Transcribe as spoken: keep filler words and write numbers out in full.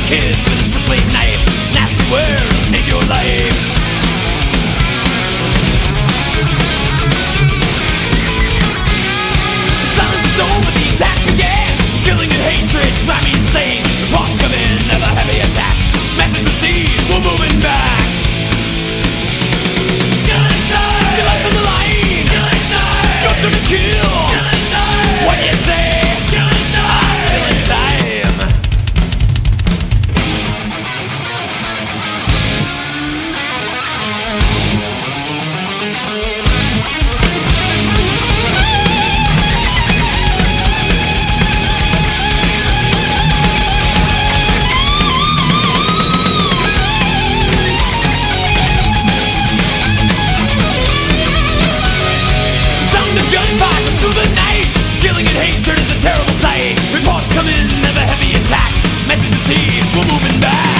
kid with a swiftly knife. Nasty word will take your life. Silence is over, the attack began. Killing and hatred drive me insane. Reports come in of a heavy attack. Message received, we're moving back. Killing time! Your life's on the line! Killing time! Your turn to kill! Killing time! What do you say? Killing time! Killing time! Gunfire through the night. Killing and hatred is a terrible sight. Reports come in of a heavy attack. Message received, we're moving back.